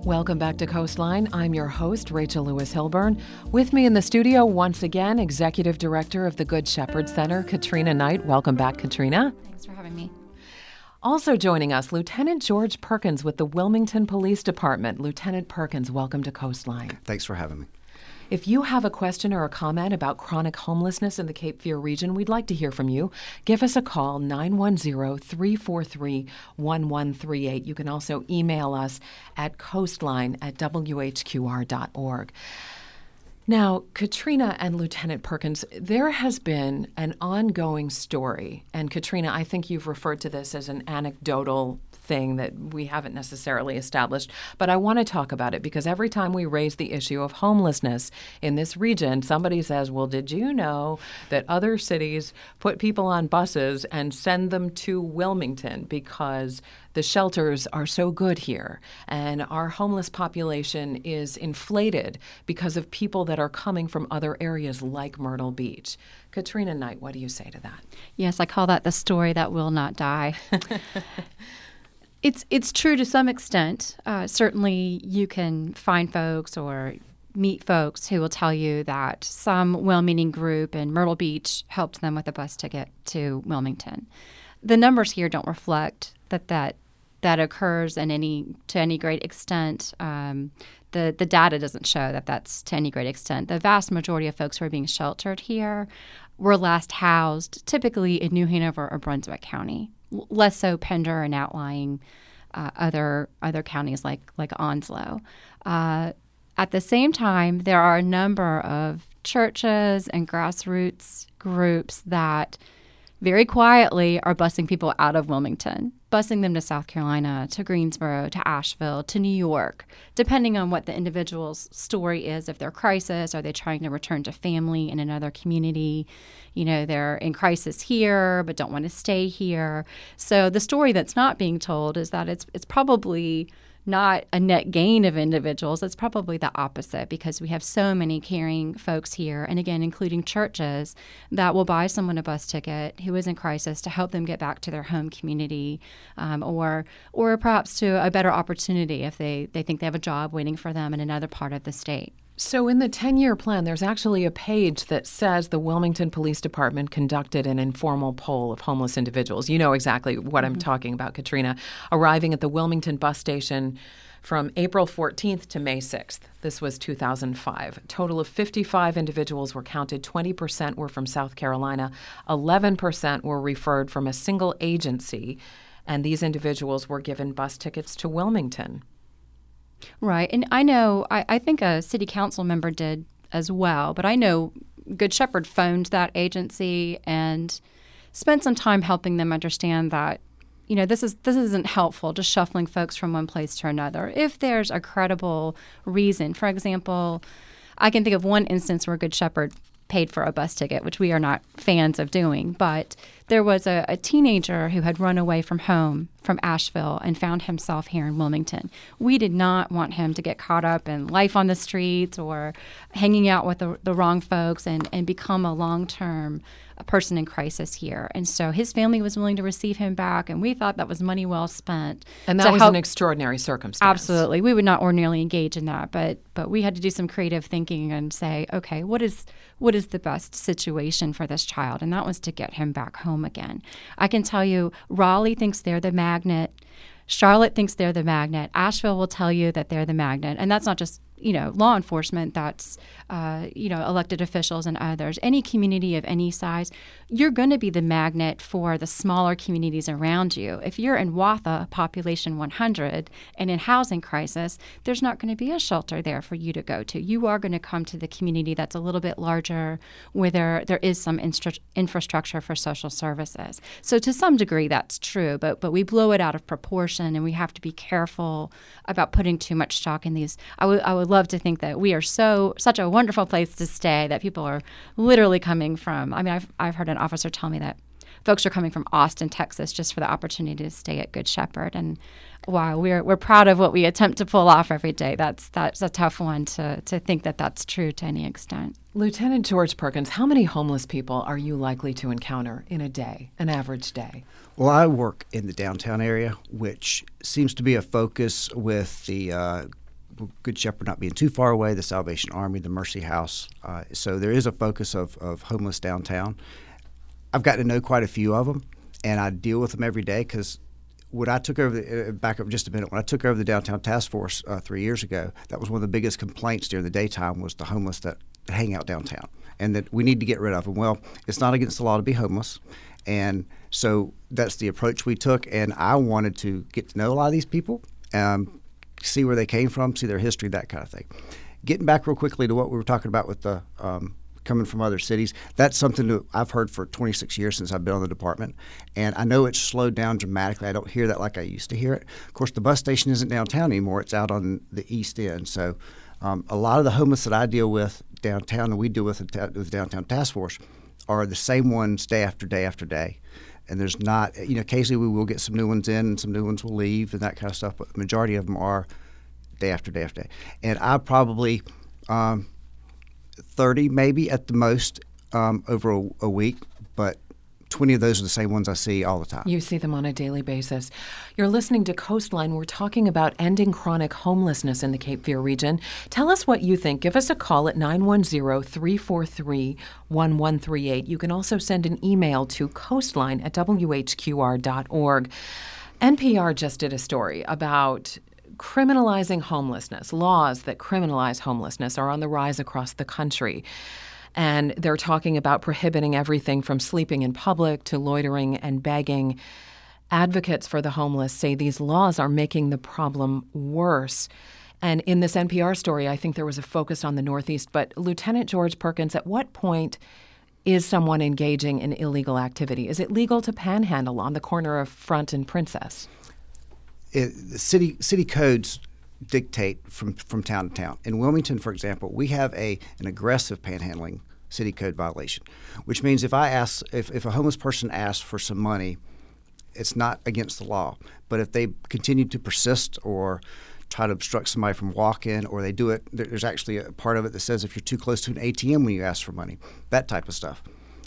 Welcome back to Coastline. I'm your host, Rachel Lewis Hilburn. With me in the studio once again, Executive Director of the Good Shepherd Center, Katrina Knight. Welcome back, Katrina. Thanks for having me. Also joining us, Lieutenant George Perkins with the Wilmington Police Department. Lieutenant Perkins, welcome to Coastline. Thanks for having me. If you have a question or a comment about chronic homelessness in the Cape Fear region, we'd like to hear from you. Give us a call, 910-343-1138. You can also email us at coastline@whqr.org. Now, Katrina and Lieutenant Perkins, there has been an ongoing story, and Katrina, I think you've referred to this as an anecdotal thing that we haven't necessarily established, but I want to talk about it because every time we raise the issue of homelessness in this region, somebody says, well, did you know that other cities put people on buses and send them to Wilmington because the shelters are so good here and our homeless population is inflated because of people that are coming from other areas like Myrtle Beach? Katrina Knight, what do you say to that? Yes, I call that the story that will not die. It's true to some extent. Certainly you can find folks or meet folks who will tell you that some well-meaning group in Myrtle Beach helped them with a bus ticket to Wilmington. The numbers here don't reflect that occurs to any great extent. The data doesn't show that that's to any great extent. The vast majority of folks who are being sheltered here were last housed typically in New Hanover or Brunswick County, less so Pender and outlying other counties like Onslow. At the same time, there are a number of churches and grassroots groups that very quietly are busing people out of Wilmington, busing them to South Carolina, to Greensboro, to Asheville, to New York, depending on what the individual's story is. If they're crisis, are they trying to return to family in another community? You know, they're in crisis here but don't want to stay here. So the story that's not being told is that it's probably not a net gain of individuals. It's probably the opposite because we have so many caring folks here, and again, including churches, that will buy someone a bus ticket who is in crisis to help them get back to their home community or perhaps to a better opportunity if they think they have a job waiting for them in another part of the state. So in the 10-year plan, there's actually a page that says the Wilmington Police Department conducted an informal poll of homeless individuals. You know exactly what I'm talking about, Katrina. Arriving at the Wilmington bus station from April 14th to May 6th. This was 2005. A total of 55 individuals were counted. 20% were from South Carolina. 11% were referred from a single agency. And these individuals were given bus tickets to Wilmington. Right. And I know, I think a city council member did as well, but I know Good Shepherd phoned that agency and spent some time helping them understand that, you know, this isn't helpful, just shuffling folks from one place to another. If there's a credible reason, for example, I can think of one instance where Good Shepherd paid for a bus ticket, which we are not fans of doing, but there was a teenager who had run away from home from Asheville and found himself here in Wilmington. We did not want him to get caught up in life on the streets or hanging out with the wrong folks and become a long-term person in crisis here. And so his family was willing to receive him back, and we thought that was money well spent. And that was an extraordinary circumstance. Absolutely. We would not ordinarily engage in that, but we had to do some creative thinking and say, okay, what is the best situation for this child? And that was to get him back home again. I can tell you, Raleigh thinks they're the magnet. Charlotte thinks they're the magnet. Asheville will tell you that they're the magnet. And that's not just, law enforcement, that's, elected officials and others. Any community of any size, you're going to be the magnet for the smaller communities around you. If you're in Watha, population 100, and in housing crisis, there's not going to be a shelter there for you to go to. You are going to come to the community that's a little bit larger, where there is some infrastructure for social services. So to some degree, that's true, but we blow it out of proportion, and we have to be careful about putting too much stock in these. I would love to think that we are such a wonderful place to stay that people are literally coming from. I mean, I've heard an officer tell me that folks are coming from Austin, Texas, just for the opportunity to stay at Good Shepherd. And wow, we're proud of what we attempt to pull off every day. That's a tough one to think that that's true to any extent. Lieutenant George Perkins, how many homeless people are you likely to encounter in a day, an average day? Well, I work in the downtown area, which seems to be a focus with the Good Shepherd not being too far away, the Salvation Army, the Mercy House. So there is a focus of homeless downtown. I've gotten to know quite a few of them, and I deal with them every day because when I took over, back up just a minute, when I took over the downtown task force 3 years ago, that was one of the biggest complaints during the daytime was the homeless that hang out downtown and that we need to get rid of them. Well, it's not against the law to be homeless. And so that's the approach we took, and I wanted to get to know a lot of these people, see where they came from, see their history, that kind of thing. Getting back real quickly to what we were talking about with the coming from other cities, that's something that I've heard for 26 years since I've been on the department, and I know it's slowed down dramatically. I don't hear that like I used to hear it. Of course, the bus station isn't downtown anymore. It's out on the East End. So a lot of the homeless that I deal with downtown and we deal with the Downtown Task Force are the same ones day after day after day. And there's not, occasionally we will get some new ones in and some new ones will leave and that kind of stuff, but the majority of them are day after day after day. And I probably 30 maybe at the most over a week, but 20 of those are the same ones I see all the time. You see them on a daily basis. You're listening to Coastline. We're talking about ending chronic homelessness in the Cape Fear region. Tell us what you think. Give us a call at 910-343-1138. You can also send an email to coastline@whqr.org. NPR just did a story about criminalizing homelessness. Laws that criminalize homelessness are on the rise across the country. And they're talking about prohibiting everything from sleeping in public to loitering and begging. Advocates for the homeless say these laws are making the problem worse. And in this NPR story, I think there was a focus on the Northeast. But Lieutenant George Perkins, at what point is someone engaging in illegal activity? Is it legal to panhandle on the corner of Front and Princess? The city codes dictate from town to town. In Wilmington, for example, we have an aggressive panhandling city code violation, which means if a homeless person asks for some money, it's not against the law. But if they continue to persist or try to obstruct somebody from walking, or they do it, there's actually a part of it that says if you're too close to an ATM when you ask for money, that type of stuff.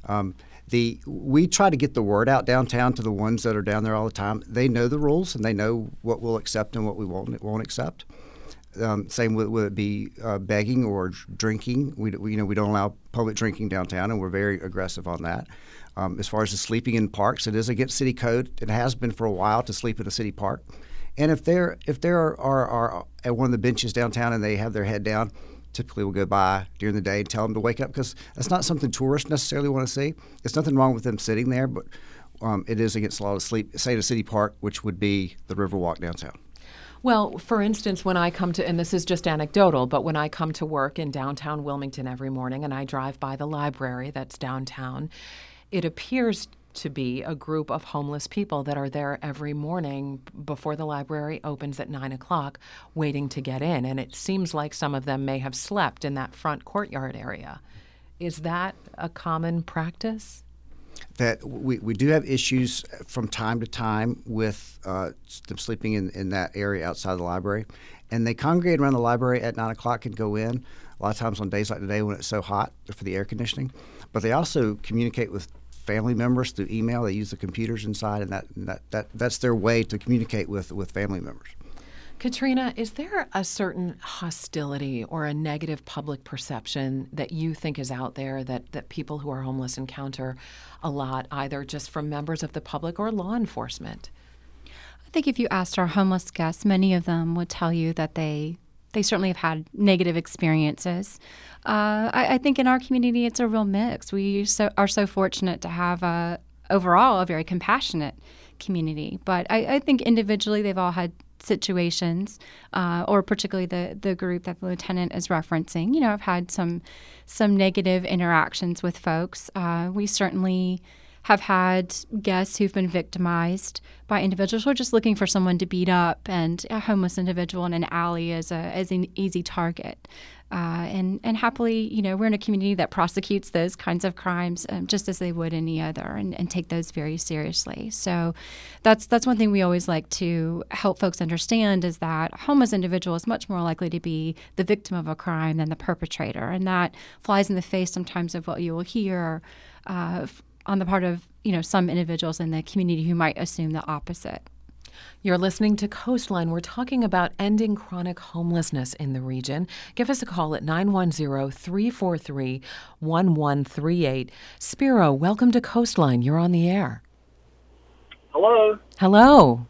We try to get the word out downtown to the ones that are down there all the time. They know the rules and they know what we'll accept and what we won't accept. Same with it be begging or drinking. We don't allow public drinking downtown, and we're very aggressive on that. As far as the sleeping in parks, it is against city code. It has been for a while to sleep in a city park. And if they're are at one of the benches downtown and they have their head down, typically we'll go by during the day and tell them to wake up, because that's not something tourists necessarily want to see. There's nothing wrong with them sitting there, but it is against the law to sleep, say, in a city park, which would be the Riverwalk downtown. Well, for instance, when I come to, and this is just anecdotal, but when I come to work in downtown Wilmington every morning and I drive by the library that's downtown, it appears to be a group of homeless people that are there every morning before the library opens at 9 o'clock waiting to get in. And it seems like some of them may have slept in that front courtyard area. Is that a common practice? That we do have issues from time to time with them sleeping in that area outside the library. And they congregate around the library at 9 o'clock and go in, a lot of times on days like today when it's so hot for the air conditioning. But they also communicate with family members through email. They use the computers inside, and that's their way to communicate with family members. Katrina, is there a certain hostility or a negative public perception that you think is out there that people who are homeless encounter a lot, either just from members of the public or law enforcement? I think if you asked our homeless guests, many of them would tell you that they certainly have had negative experiences. I think in our community, it's a real mix. We are so fortunate to have overall a very compassionate community. But I think individually they've all had situations, or particularly the group that the lieutenant is referencing. I've had some negative interactions with folks. We certainly have had guests who've been victimized by individuals who are just looking for someone to beat up, and a homeless individual in an alley is an easy target. And happily, we're in a community that prosecutes those kinds of crimes just as they would any other, and take those very seriously. So that's one thing we always like to help folks understand, is that a homeless individual is much more likely to be the victim of a crime than the perpetrator. And that flies in the face sometimes of what you will hear on the part of some individuals in the community who might assume the opposite. You're listening to Coastline. We're talking about ending chronic homelessness in the region. Give us a call at 910-343-1138. Spiro, welcome to Coastline. You're on the air. Hello. Hello.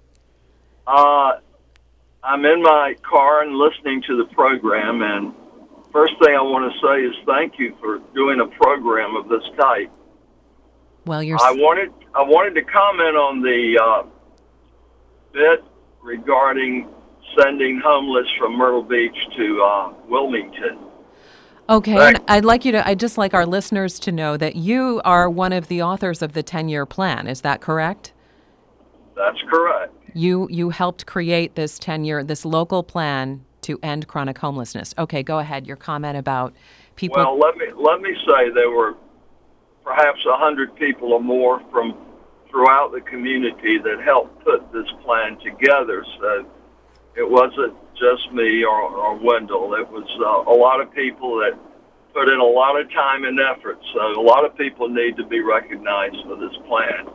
I'm in my car and listening to the program, and first thing I want to say is thank you for doing a program of this type. Well, I wanted to comment on the bit regarding sending homeless from Myrtle Beach to Wilmington. Okay, and I'd just like our listeners to know that you are one of the authors of the 10-year plan. Is that correct? That's correct. You helped create this this local plan to end chronic homelessness. Okay, go ahead. Your comment about people. Well, let me say there were perhaps 100 people or more from throughout the community that helped put this plan together. So it wasn't just me or Wendell. It was a lot of people that put in a lot of time and effort. So a lot of people need to be recognized for this plan.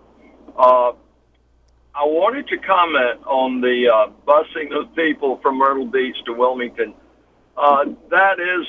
I wanted to comment on the busing of people from Myrtle Beach to Wilmington. That is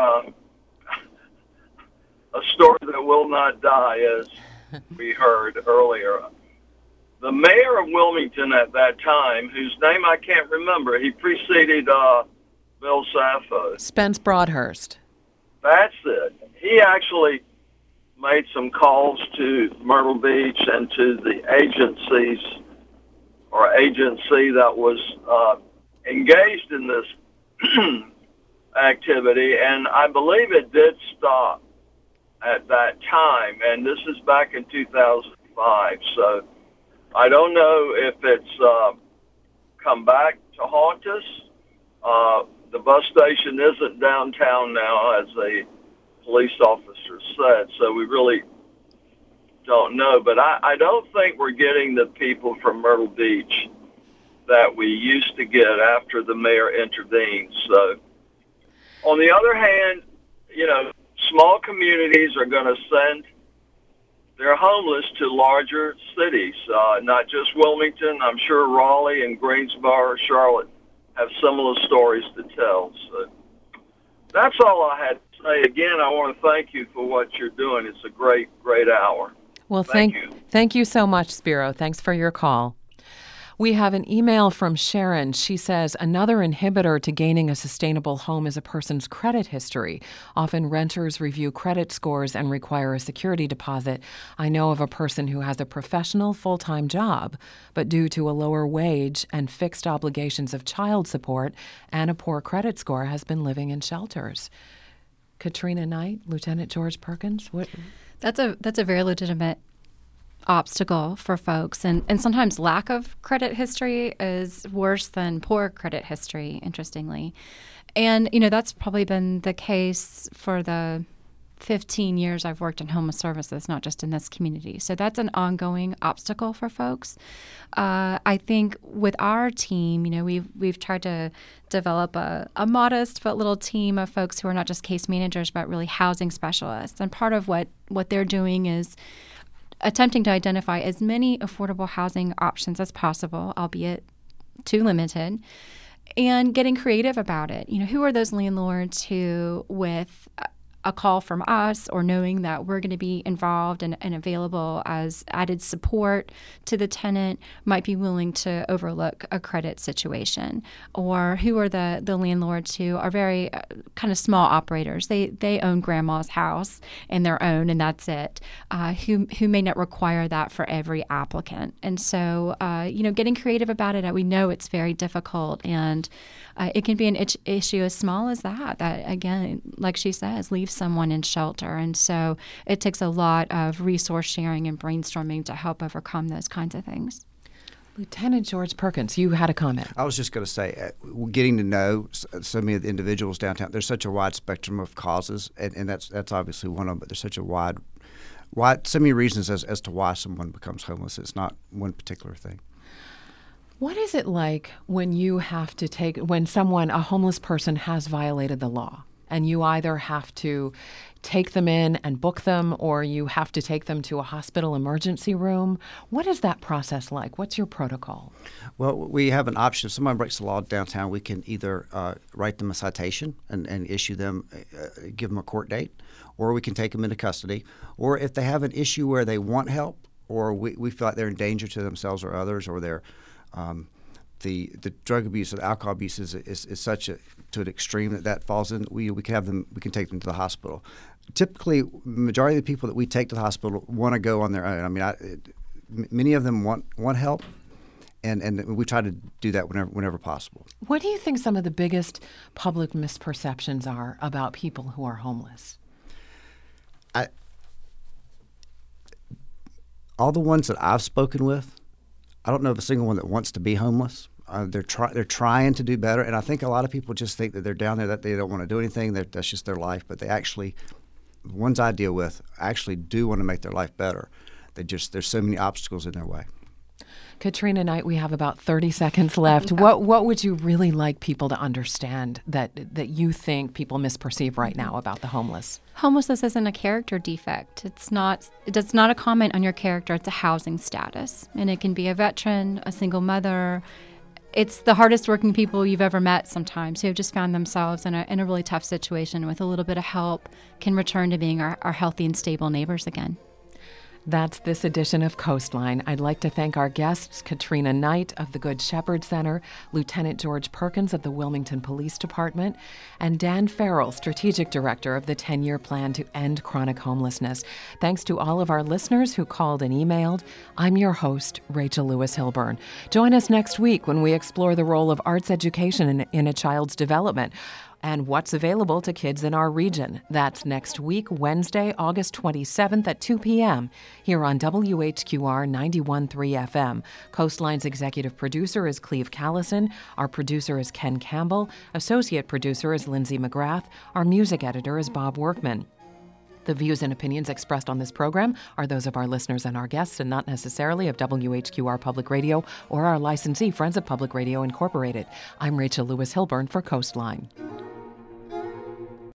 a story that will not die, as we heard earlier. The mayor of Wilmington at that time, whose name I can't remember, he preceded Bill Sappho. Spence Broadhurst. That's it. He actually made some calls to Myrtle Beach and to the agency that was engaged in this activity, and I believe it did stop at that time, and this is back in 2005, so I don't know if it's come back to haunt us. The bus station isn't downtown now, as a police officer said, so we really don't know, but I don't think we're getting the people from Myrtle Beach that we used to get after the mayor intervened. So, on the other hand, small communities are going to send their homeless to larger cities, not just Wilmington. I'm sure Raleigh and Greensboro, Charlotte have similar stories to tell. So that's all I had to say. Again, I want to thank you for what you're doing. It's a great, great hour. Well, thank you so much, Spiro. Thanks for your call. We have an email from Sharon. She says, another inhibitor to gaining a sustainable home is a person's credit history. Often renters review credit scores and require a security deposit. I know of a person who has a professional full-time job, but due to a lower wage and fixed obligations of child support and a poor credit score has been living in shelters. Katrina Knight, Lieutenant George Perkins, what? That's a very legitimate obstacle for folks, and sometimes lack of credit history is worse than poor credit history, interestingly. And that's probably been the case for the 15 years I've worked in homeless services, not just in this community. So that's an ongoing obstacle for folks. I think with our team, we've tried to develop a modest but little team of folks who are not just case managers, but really housing specialists. And part of what they're doing is attempting to identify as many affordable housing options as possible, albeit too limited, and getting creative about it. Who are those landlords who, with a call from us or knowing that we're going to be involved and available as added support to the tenant, might be willing to overlook a credit situation? Or who are the landlords who are very kind of small operators? They own grandma's house and their own, and that's it, who may not require that for every applicant. And so, getting creative about it, we know it's very difficult, and it can be an issue as small as that, again, like she says, leaves someone in shelter. And so it takes a lot of resource sharing and brainstorming to help overcome those kinds of things. Lieutenant George Perkins, you had a comment. I was just going to say, getting to know so many of the individuals downtown, there's such a wide spectrum of causes, and that's obviously one of them, but there's such a wide so many reasons as to why someone becomes homeless. It's not one particular thing. What is it like when you have to when a homeless person has violated the law and you either have to take them in and book them, or you have to take them to a hospital emergency room. What is that process like? What's your protocol? Well, we have an option. If someone breaks the law downtown, we can either write them a citation and issue them, give them a court date, or we can take them into custody. Or if they have an issue where they want help, or we feel like they're in danger to themselves or others, or they're the drug abuse or the alcohol abuse is such to an extreme that falls in, we can have them. We can take them to the hospital. Typically, majority of the people that we take to the hospital want to go on their own. I mean, many of them want help, and we try to do that whenever possible. What do you think some of the biggest public misperceptions are about people who are homeless? All the ones that I've spoken with, I don't know of a single one that wants to be homeless. They're trying to do better, and I think a lot of people just think that they're down there, that they don't want to do anything, that's just their life. But they actually, the ones I deal with, actually do want to make their life better. There's so many obstacles in their way. Katrina Knight, we have about 30 seconds left. What would you really like people to understand that you think people misperceive right now about the homeless? Homelessness isn't a character defect. It's not a comment on your character. It's a housing status. And it can be a veteran, a single mother. It's the hardest working people you've ever met sometimes who have just found themselves in a really tough situation. With a little bit of help, can return to being our healthy and stable neighbors again. That's this edition of Coastline. I'd like to thank our guests, Katrina Knight of the Good Shepherd Center, Lieutenant George Perkins of the Wilmington Police Department, and Dan Farrell, Strategic Director of the 10-Year Plan to End Chronic Homelessness. Thanks to all of our listeners who called and emailed. I'm your host, Rachel Lewis Hilburn. Join us next week when we explore the role of arts education in a child's development and what's available to kids in our region. That's next week, Wednesday, August 27th at 2 p.m. here on WHQR 91.3 FM. Coastline's executive producer is Cleve Callison. Our producer is Ken Campbell. Associate producer is Lindsay McGrath. Our music editor is Bob Workman. The views and opinions expressed on this program are those of our listeners and our guests, and not necessarily of WHQR Public Radio or our licensee, Friends of Public Radio Incorporated. I'm Rachel Lewis Hilburn for Coastline.